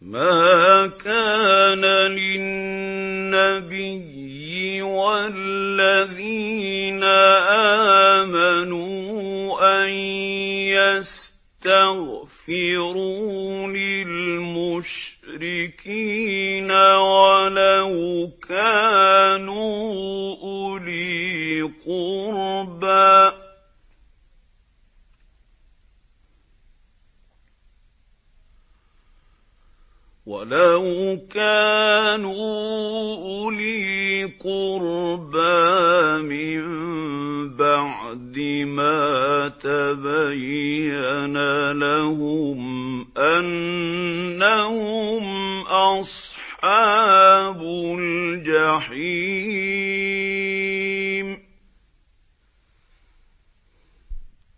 مَا كَانَ لِلنَّبِيِّ وَالَّذِينَ آمَنُوا أَن يَسْتَغْفِرُوا لِلْمُشْرِكِينَ وَلَوْ كَانُوا أُولِي قُرْبَىٰ مِن بَعْدِ مَا تَبَيَّنَ